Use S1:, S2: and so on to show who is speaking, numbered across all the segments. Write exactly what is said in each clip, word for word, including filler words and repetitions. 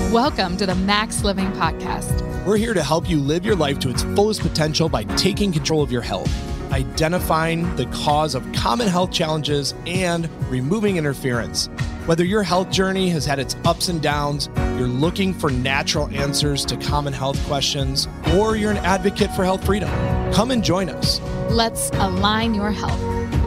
S1: Welcome to the Max Living Podcast.
S2: We're here to help you live your life to its fullest potential by taking control of your health, identifying the cause of common health challenges, and removing interference. Whether your health journey has had its ups and downs, you're looking for natural answers to common health questions, or you're an advocate for health freedom, come and join us.
S1: Let's align your health.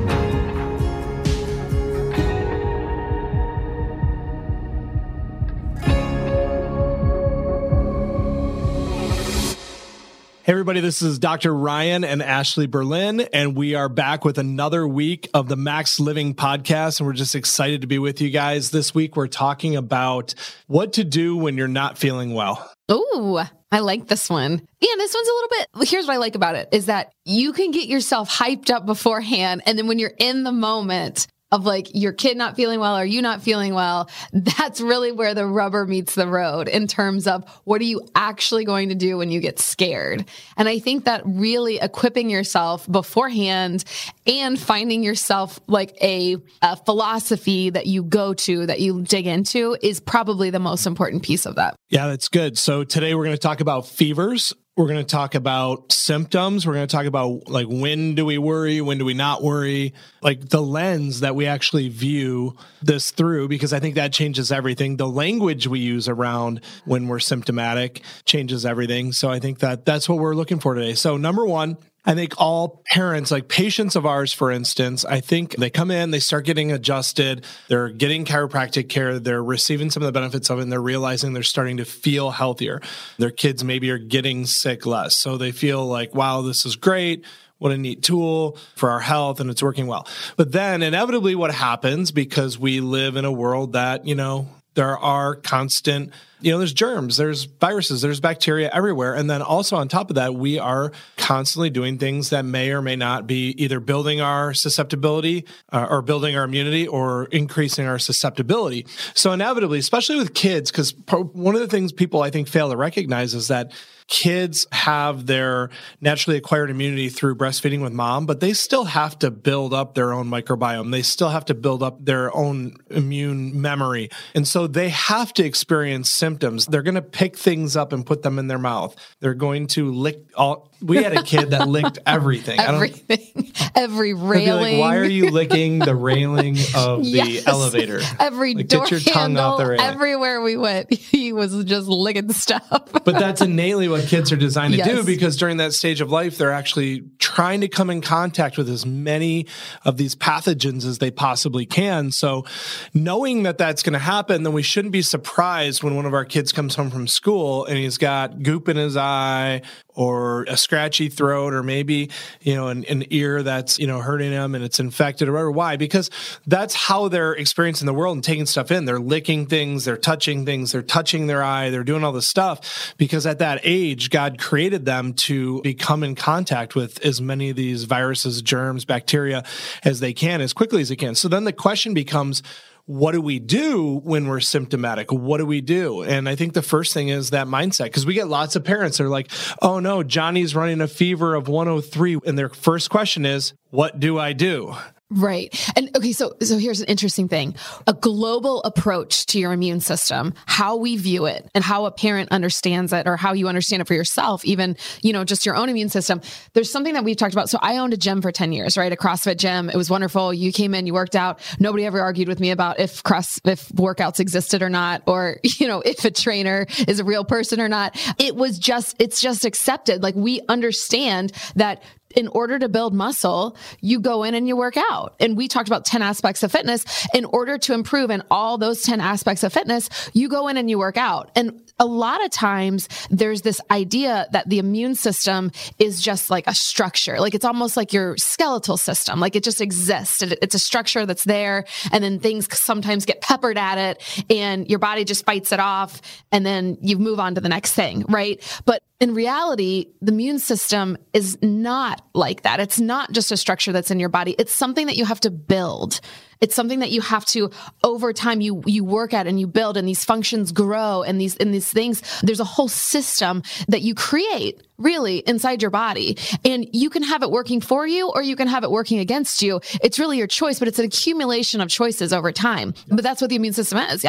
S2: Hey everybody, this is Doctor Ryan and Ashley Berlin, and we are back with another week of the Max Living Podcast, and we're just excited to be with you guys. This week, we're talking about what to do when you're not feeling well.
S1: Ooh, I like this one. Yeah, this one's a little bit, here's what I like about it, is that you can get yourself hyped up beforehand, and then when you're in the moment of like your kid not feeling well or you not feeling well, that's really where the rubber meets the road in terms of what are you actually going to do when you get scared. And I think that really equipping yourself beforehand and finding yourself like a, a philosophy that you go to, that you dig into, is probably the most important piece of that.
S2: Yeah, that's good. So today we're going to talk about fevers. We're going to talk about symptoms. We're going to talk about like, when do we worry? When do we not worry? Like the lens that we actually view this through, because I think that changes everything. The language we use around when we're symptomatic changes everything. So I think that that's what we're looking for today. So number one, I think all parents, like patients of ours, for instance, I think they come in, they start getting adjusted, they're getting chiropractic care, they're receiving some of the benefits of it, and they're realizing they're starting to feel healthier. Their kids maybe are getting sick less. So they feel like, wow, this is great. What a neat tool for our health, and it's working well. But then inevitably what happens, because we live in a world that, you know, there are constant, you know, there's germs, there's viruses, there's bacteria everywhere. And then also on top of that, we are constantly doing things that may or may not be either building our susceptibility uh, or building our immunity or increasing our susceptibility. So inevitably, especially with kids, because one of the things people I think fail to recognize is that kids have their naturally acquired immunity through breastfeeding with mom, but they still have to build up their own microbiome. They still have to build up their own immune memory. And so they have to experience symptoms. They're going to pick things up and put them in their mouth. They're going to lick all. We had a kid that licked everything.
S1: Everything. Every railing.
S2: Like, why are you licking the railing of the
S1: yes.
S2: elevator?
S1: Every
S2: like,
S1: door
S2: get your tongue
S1: handle,
S2: off the railing.
S1: Everywhere we went, he was just licking stuff.
S2: But that's innately what kids are designed to
S1: yes.
S2: do, because during that stage of life, they're actually trying to come in contact with as many of these pathogens as they possibly can. So knowing that that's going to happen, then we shouldn't be surprised when one of our kids comes home from school and he's got goop in his eye or a scratchy throat, or maybe, you know, an, an ear that's, you know, hurting him and it's infected or whatever. Why? Because that's how they're experiencing the world and taking stuff in. They're licking things, they're touching things, they're touching their eye, they're doing all this stuff, because at that age, God created them to become in contact with as many of these viruses, germs, bacteria as they can, as quickly as they can. So then the question becomes, what do we do when we're symptomatic? What do we do? And I think the first thing is that mindset, because we get lots of parents that are like, oh no, Johnny's running a fever of one oh three. And their first question is, what do I do?
S1: Right. And okay, so so here's an interesting thing. A global approach to your immune system, how we view it and how a parent understands it, or how you understand it for yourself, even, you know, just your own immune system. There's something that we've talked about. So I owned a gym for ten years, right? A CrossFit gym. It was wonderful. You came in, you worked out. Nobody ever argued with me about if cross, if workouts existed or not, or, you know, if a trainer is a real person or not. It was just, it's just accepted. Like, we understand that in order to build muscle, you go in and you work out. And we talked about ten aspects of fitness. In order to improve in all those ten aspects of fitness, you go in and you work out. And a lot of times there's this idea that the immune system is just like a structure. Like, it's almost like your skeletal system. Like, it just exists. It's a structure that's there. And then things sometimes get peppered at it and your body just fights it off. And then you move on to the next thing, right? But in reality, the immune system is not like that. It's not just a structure that's in your body. It's something that you have to build. It's something that you have to, over time, you you work at and you build, and these functions grow, and these and these things. There's a whole system that you create, really, inside your body. And you can have it working for you, or you can have it working against you. It's really your choice, but it's an accumulation of choices over time. But that's what the immune system is. Yeah.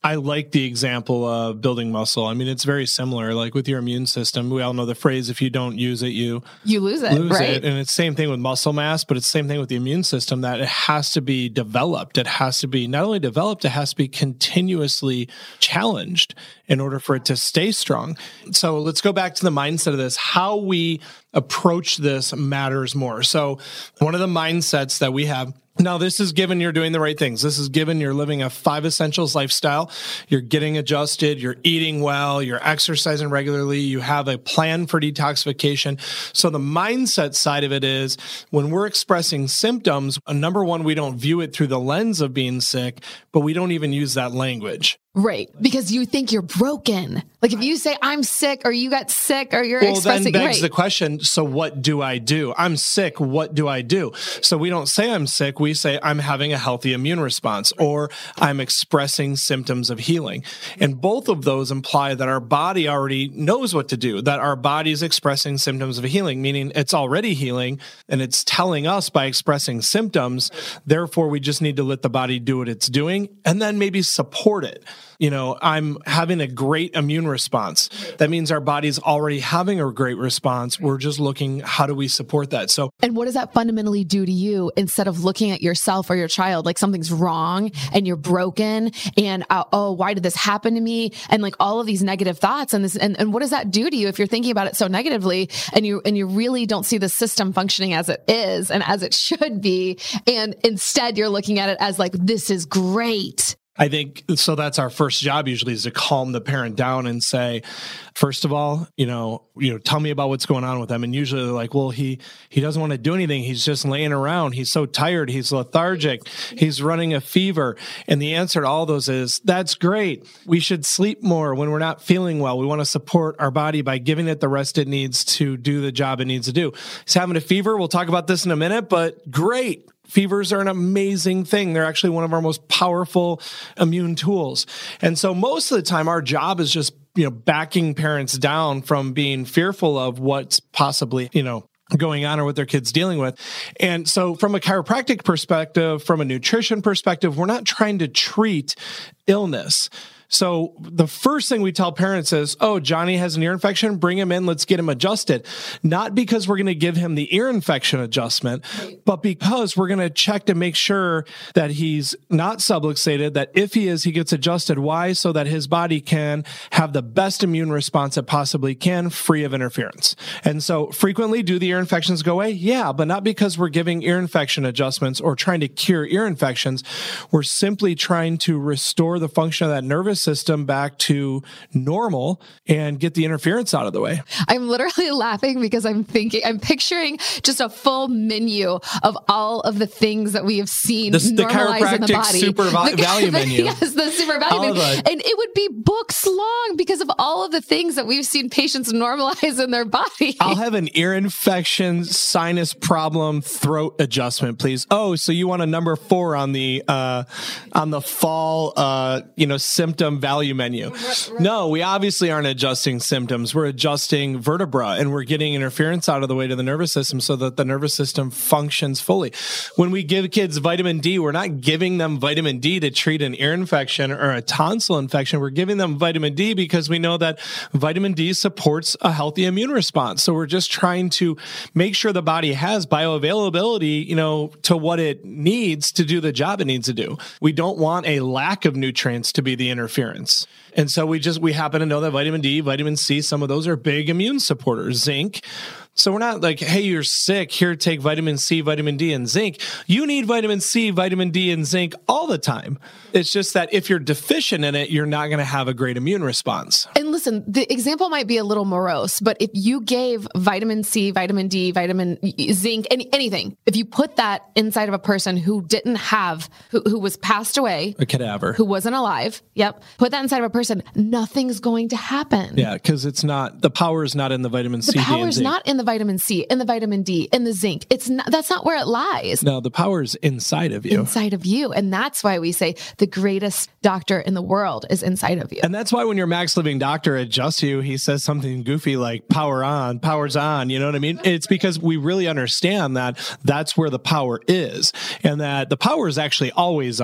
S2: I like the example of building muscle. I mean, it's very similar. Like with your immune system, we all know the phrase, if you don't use it, you
S1: you lose it,
S2: lose
S1: right?
S2: it. And it's the same thing with muscle mass, but it's the same thing with the immune system, that it has to be developed. It has to be not only developed, it has to be continuously challenged in order for it to stay strong. So let's go back to the mindset of this. How we approach this matters more. So one of the mindsets that we have, now, this is given you're doing the right things. This is given you're living a five essentials lifestyle. You're getting adjusted. You're eating well. You're exercising regularly. You have a plan for detoxification. So the mindset side of it is when we're expressing symptoms, uh, number one, we don't view it through the lens of being sick, but we don't even use that language.
S1: Right. Because you think you're broken. Like if you say I'm sick or you got sick or you're
S2: well,
S1: expressing.
S2: Well, then begs
S1: right.
S2: the question, so what do I do? I'm sick. What do I do? So we don't say I'm sick. We say I'm having a healthy immune response or I'm expressing symptoms of healing. And both of those imply that our body already knows what to do, that our body is expressing symptoms of healing, meaning it's already healing and it's telling us by expressing symptoms. Therefore, we just need to let the body do what it's doing and then maybe support it. You know, I'm having a great immune response. That means our body's already having a great response. We're just looking, how do we support that? So,
S1: and what does that fundamentally do to you instead of looking at yourself or your child like something's wrong and you're broken and, uh, oh, why did this happen to me? And like all of these negative thoughts and this, and, and what does that do to you if you're thinking about it so negatively and you, and you really don't see the system functioning as it is and as it should be. And instead you're looking at it as like, this is great.
S2: I think, so that's our first job usually is to calm the parent down and say, first of all, you know, you know, tell me about what's going on with them. And usually they're like, well, he, he doesn't want to do anything. He's just laying around. He's so tired. He's lethargic. He's running a fever. And the answer to all those is, that's great. We should sleep more when we're not feeling well. We want to support our body by giving it the rest it needs to do the job it needs to do. He's having a fever. We'll talk about this in a minute, but great. Fevers are an amazing thing. They're actually one of our most powerful immune tools. And so most of the time, our job is just, you know, backing parents down from being fearful of what's possibly, you know, going on or what their kids dealing with. And so from a chiropractic perspective, from a nutrition perspective, we're not trying to treat illness. So the first thing we tell parents is, oh, Johnny has an ear infection, bring him in, let's get him adjusted. Not because we're going to give him the ear infection adjustment, but because we're going to check to make sure that he's not subluxated, that if he is, he gets adjusted. Why? So that his body can have the best immune response it possibly can, free of interference. And so frequently, do the ear infections go away? Yeah, but not because we're giving ear infection adjustments or trying to cure ear infections. We're simply trying to restore the function of that nervous system back to normal and get the interference out of the way.
S1: I'm literally laughing because I'm thinking, I'm picturing just a full menu of all of the things that we have seen
S2: the, the
S1: normalize in the body.
S2: Super val-
S1: the,
S2: value menu.
S1: Yes, the super value
S2: all
S1: menu.
S2: The,
S1: and it would be books long because of all of the things that we've seen patients normalize in their body.
S2: I'll have an ear infection, sinus problem, throat adjustment, please. Oh, so you want a number four on the uh, on the fall, uh, you know, symptom value menu. No, we obviously aren't adjusting symptoms. We're adjusting vertebra and we're getting interference out of the way to the nervous system so that the nervous system functions fully. When we give kids vitamin D, we're not giving them vitamin D to treat an ear infection or a tonsil infection. We're giving them vitamin D because we know that vitamin D supports a healthy immune response. So we're just trying to make sure the body has bioavailability, you know, to what it needs to do the job it needs to do. We don't want a lack of nutrients to be the interference. And so we just, we happen to know that vitamin D, vitamin C, some of those are big immune supporters, zinc. So we're not like, hey, you're sick, here, take vitamin C, vitamin D, and zinc. You need vitamin C, vitamin D, and zinc all the time. It's just that if you're deficient in it, you're not going to have a great immune response.
S1: And listen, the example might be a little morose, but if you gave vitamin C, vitamin D, vitamin zinc, any, anything, if you put that inside of a person who didn't have, who, who was passed away,
S2: a cadaver,
S1: who wasn't alive, yep, put that inside of a person, nothing's going to happen.
S2: Yeah, because it's not, the power is not in the vitamin C,
S1: the
S2: D, and zinc.
S1: The power is not in the vitamin C, in the vitamin D, in the zinc. It's not, that's not where it lies.
S2: No, the power is inside of you.
S1: Inside of you. And that's why we say the greatest doctor in the world is inside of you.
S2: And that's why when your Max Living doctor adjusts you, he says something goofy like power on, power's on. You know what I mean? It's because we really understand that that's where the power is and that the power is actually always on.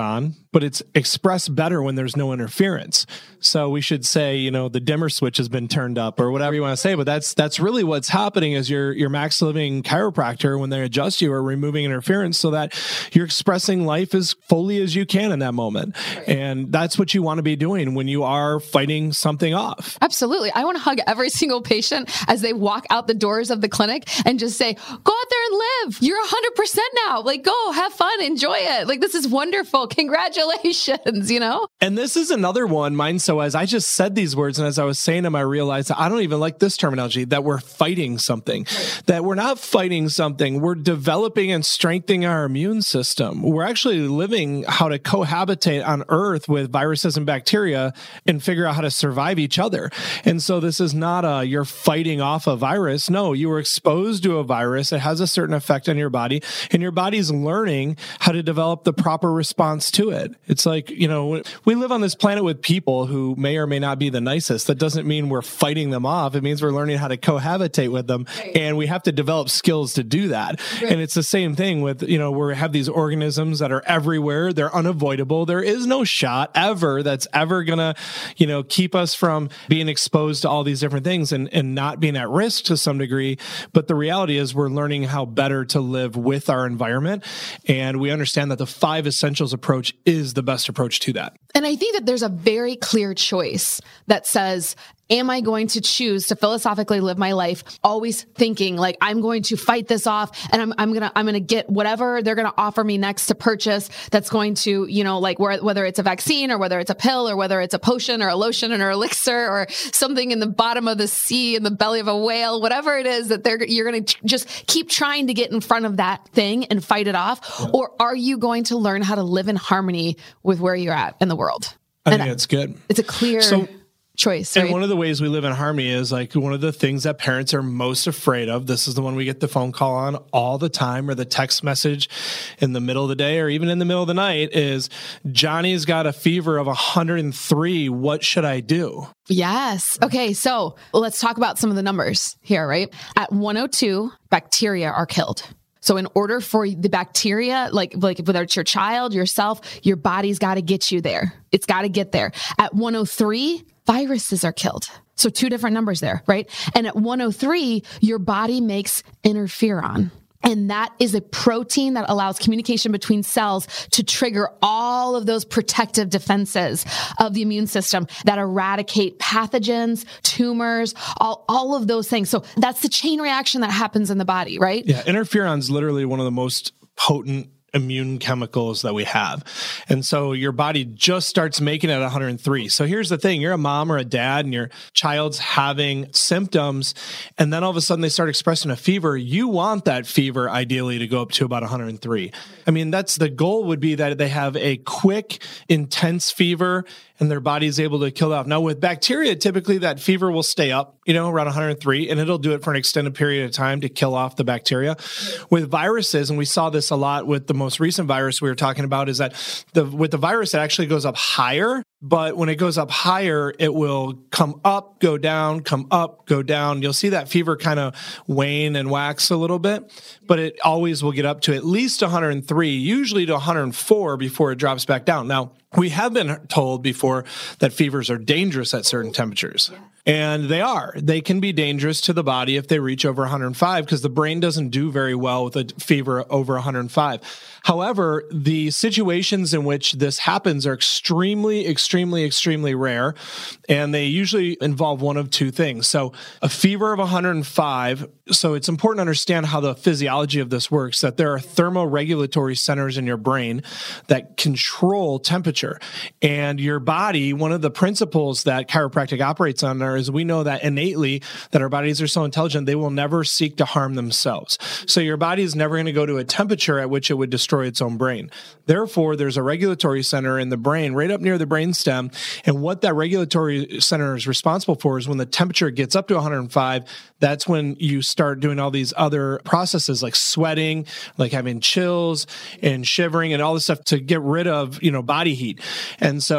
S2: but it's expressed better when there's no interference. So we should say, you know, the dimmer switch has been turned up or whatever you want to say, but that's that's really what's happening is your your max living chiropractor, when they adjust you, are removing interference so that you're expressing life as fully as you can in that moment. Right. And that's what you want to be doing when you are fighting something off.
S1: Absolutely. I want to hug every single patient as they walk out the doors of the clinic and just say, go out there and live. You're one hundred percent now. Like, go have fun, enjoy it. Like, this is wonderful. Congratulations, you know?
S2: And this is another one, mine. So as I just said these words, and as I was saying them, I realized that I don't even like this terminology, that we're fighting something, right. That we're not fighting something. We're developing and strengthening our immune system. We're actually living how to cohabitate on Earth with viruses and bacteria and figure out how to survive each other. And so this is not a, you're fighting off a virus. No, you were exposed to a virus. It has a certain effect on your body, and your body's learning how to develop the proper response to it. It's like, you know, we live on this planet with people who may or may not be the nicest. That doesn't mean we're fighting them off. It means we're learning how to cohabitate with them. Right. And we have to develop skills to do that. Right. And it's the same thing with, you know, we have these organisms that are everywhere. They're unavoidable. There is no shot ever that's ever going to, you know, keep us from being exposed to all these different things and, and not being at risk to some degree. But the reality is we're learning how better to live with our environment. And we understand that the five essentials approach is the best approach to that.
S1: And I think that there's a very clear choice that says, am I going to choose to philosophically live my life always thinking like I'm going to fight this off and I'm I'm going to I'm going to get whatever they're going to offer me next to purchase that's going to, you know, like where, whether it's a vaccine or whether it's a pill or whether it's a potion or a lotion or elixir or something in the bottom of the sea in the belly of a whale, whatever it is that they're you're going to just keep trying to get in front of that thing and fight it off. Yeah. Or are you going to learn how to live in harmony with where you're at in the world?
S2: I
S1: and
S2: think that's good.
S1: It's a clear
S2: so,
S1: choice.
S2: And
S1: right?
S2: one of the ways we live in harmony is like one of the things that parents are most afraid of. This is the one we get the phone call on all the time, or the text message in the middle of the day, or even in the middle of the night is, Johnny's got a fever of one hundred three. What should I do?
S1: Yes. Okay. So let's talk about some of the numbers here, right? At one oh two, bacteria are killed. So in order for the bacteria, like, like whether it's your child, yourself, your body's got to get you there. It's got to get there. At one oh three, viruses are killed. So two different numbers there, right? And at one oh three, your body makes interferon. And that is a protein that allows communication between cells to trigger all of those protective defenses of the immune system that eradicate pathogens, tumors, all, all of those things. So that's the chain reaction that happens in the body, right?
S2: Yeah, interferon is literally one of the most potent immune chemicals that we have. And so your body just starts making it at one hundred three. So here's the thing, you're a mom or a dad and your child's having symptoms, and then all of a sudden they start expressing a fever. You want that fever ideally to go up to about one hundred three. I mean, that's the goal, would be that they have a quick, intense fever and their body is able to kill it off. Now with bacteria, typically that fever will stay up, you know, around one hundred three, and it'll do it for an extended period of time to kill off the bacteria. With viruses, and we saw this a lot with the most recent virus we were talking about, is that the with the virus, it actually goes up higher, but when it goes up higher, it will come up, go down, come up, go down. You'll see that fever kind of wane and wax a little bit, but it always will get up to at least one hundred three, usually to one hundred four before it drops back down. Now, we have been told before that fevers are dangerous at certain temperatures. Yeah. And they are. They can be dangerous to the body if they reach over one hundred five, because the brain doesn't do very well with a fever over one hundred five. However, the situations in which this happens are extremely, extremely, extremely rare, and they usually involve one of two things. So a fever of one hundred five, so it's important to understand how the physiology of this works, that there are thermoregulatory centers in your brain that control temperature. And your body, one of the principles that chiropractic operates under is we know that innately that our bodies are so intelligent, they will never seek to harm themselves. So your body is never going to go to a temperature at which it would destroy its own brain. Therefore, there's a regulatory center in the brain right up near the brainstem. And what that regulatory center is responsible for is when the temperature gets up to one hundred five, that's when you start doing all these other processes like sweating, like having chills and shivering and all this stuff to get rid of, you know, body heat. And so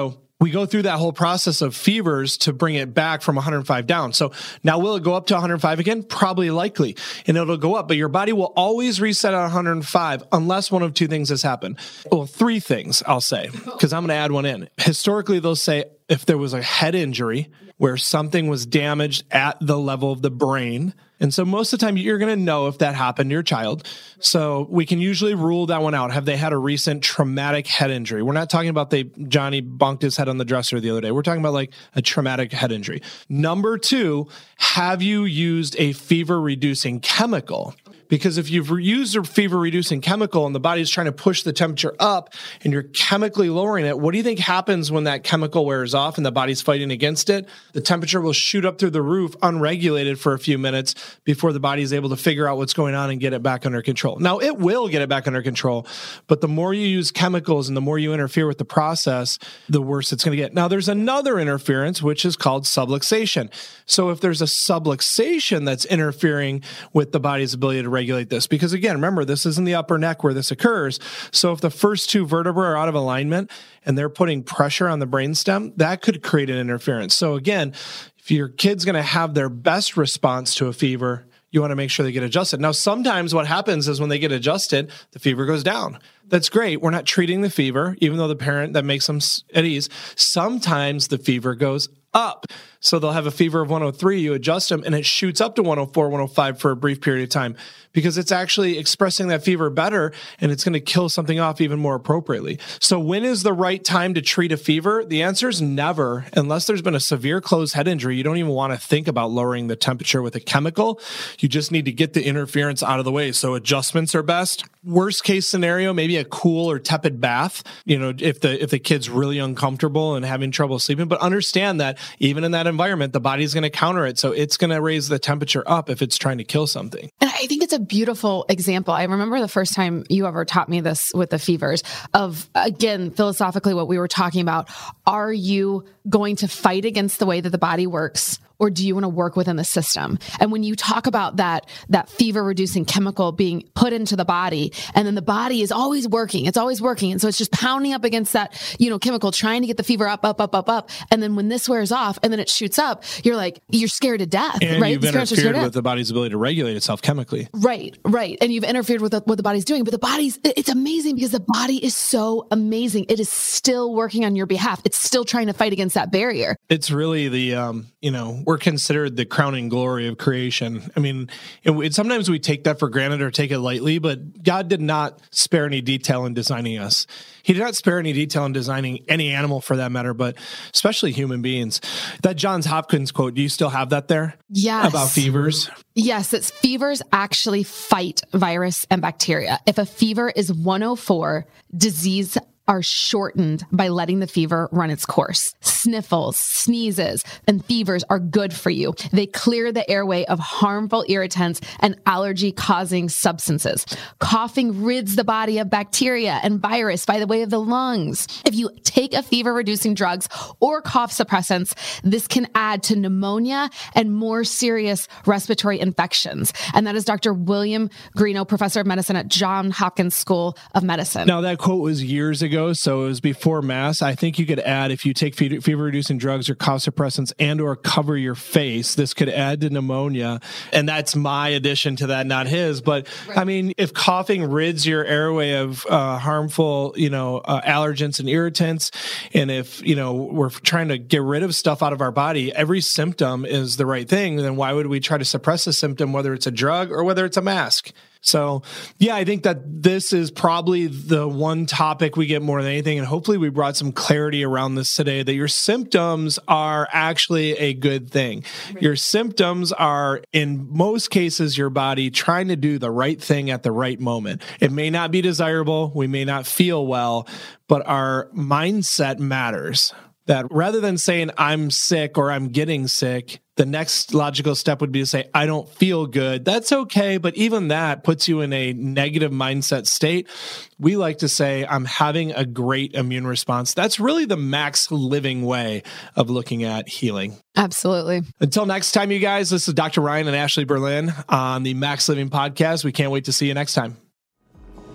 S2: we go through that whole process of fevers to bring it back from one hundred five down. So now will it go up to one hundred five again? Probably likely. And it'll go up, but your body will always reset at one hundred five unless one of two things has happened. Well, three things I'll say, because I'm going to add one in. Historically, they'll say if there was a head injury where something was damaged at the level of the brain. And so most of the time you're going to know if that happened to your child. So we can usually rule that one out. Have they had a recent traumatic head injury? We're not talking about they Johnny bonked his head on the dresser the other day. We're talking about like a traumatic head injury. Number two, have you used a fever reducing chemical? Because if you've used a fever-reducing chemical and the body's trying to push the temperature up and you're chemically lowering it, what do you think happens when that chemical wears off and the body's fighting against it? The temperature will shoot up through the roof unregulated for a few minutes before the body is able to figure out what's going on and get it back under control. Now, it will get it back under control, but the more you use chemicals and the more you interfere with the process, the worse it's going to get. Now, there's another interference, which is called subluxation. So if there's a subluxation that's interfering with the body's ability to regulate this, because again, remember, this is in the upper neck where this occurs. So if the first two vertebrae are out of alignment and they're putting pressure on the brainstem, that could create an interference. So again, if your kid's going to have their best response to a fever, you want to make sure they get adjusted. Now, sometimes what happens is when they get adjusted, the fever goes down. That's great. We're not treating the fever, even though the parent, that makes them at ease. Sometimes the fever goes up. So they'll have a fever of one oh three, you adjust them, and it shoots up to one oh four, one oh five for a brief period of time because it's actually expressing that fever better and it's going to kill something off even more appropriately. So when is the right time to treat a fever? The answer is never, unless there's been a severe closed head injury. You don't even want to think about lowering the temperature with a chemical. You just need to get the interference out of the way. So adjustments are best. Worst case scenario, maybe a cool or tepid bath, you know, if the if the kid's really uncomfortable and having trouble sleeping. But understand that even in that environment, the body's going to counter it. So it's going to raise the temperature up if it's trying to kill something.
S1: And I think it's a beautiful example. I remember the first time you ever taught me this with the fevers of, again, philosophically, what we were talking about. Are you going to fight against the way that the body works? Or do you want to work within the system? And when you talk about that, that fever reducing chemical being put into the body, and then the body is always working, it's always working. And so it's just pounding up against that, you know, chemical, trying to get the fever up, up, up, up, up. And then when this wears off and then it shoots up, you're like, you're scared to death,
S2: and
S1: right?
S2: You've interfered with the body's ability to regulate itself chemically.
S1: Right, right. And you've interfered with the, what the body's doing, but the body's, it's amazing because the body is so amazing. It is still working on your behalf. It's still trying to fight against that barrier.
S2: It's really the, um, you know, we're considered the crowning glory of creation. I mean, it, it, sometimes we take that for granted or take it lightly, but God did not spare any detail in designing us. He did not spare any detail in designing any animal for that matter, but especially human beings. That Johns Hopkins quote, do you still have that there?
S1: Yes.
S2: About fevers?
S1: Yes, it's fevers actually fight virus and bacteria. If a fever is one oh four, disease are shortened by letting the fever run its course. Sniffles, sneezes, and fevers are good for you. They clear the airway of harmful irritants and allergy-causing substances. Coughing rids the body of bacteria and virus by the way of the lungs. If you take a fever-reducing drugs or cough suppressants, this can add to pneumonia and more serious respiratory infections. And that is Doctor William Greeno, professor of medicine at Johns Hopkins School of Medicine.
S2: Now, that quote was years ago. So it was before mass. I think you could add, if you take fever-reducing drugs or cough suppressants and or cover your face, this could add to pneumonia. And that's my addition to that, not his. But right. I mean, if coughing rids your airway of uh, harmful, you know, uh, allergens and irritants, and if, you know, we're trying to get rid of stuff out of our body, every symptom is the right thing, then why would we try to suppress a symptom, whether it's a drug or whether it's a mask? So, yeah, I think that this is probably the one topic we get more than anything. And hopefully we brought some clarity around this today, that your symptoms are actually a good thing. Right. Your symptoms are, in most cases, your body trying to do the right thing at the right moment. It may not be desirable. We may not feel well, but our mindset matters. That rather than saying I'm sick or I'm getting sick, the next logical step would be to say, I don't feel good. That's okay. But even that puts you in a negative mindset state. We like to say, I'm having a great immune response. That's really the max living way of looking at healing.
S1: Absolutely.
S2: Until next time, you guys, this is Doctor Ryan and Ashley Berlin on the Max Living Podcast. We can't wait to see you next time.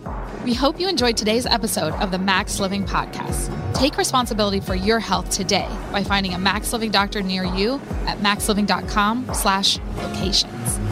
S1: We hope you enjoyed today's episode of the Max Living Podcast. Take responsibility for your health today by finding a Max Living doctor near you at maxliving.com slash locations.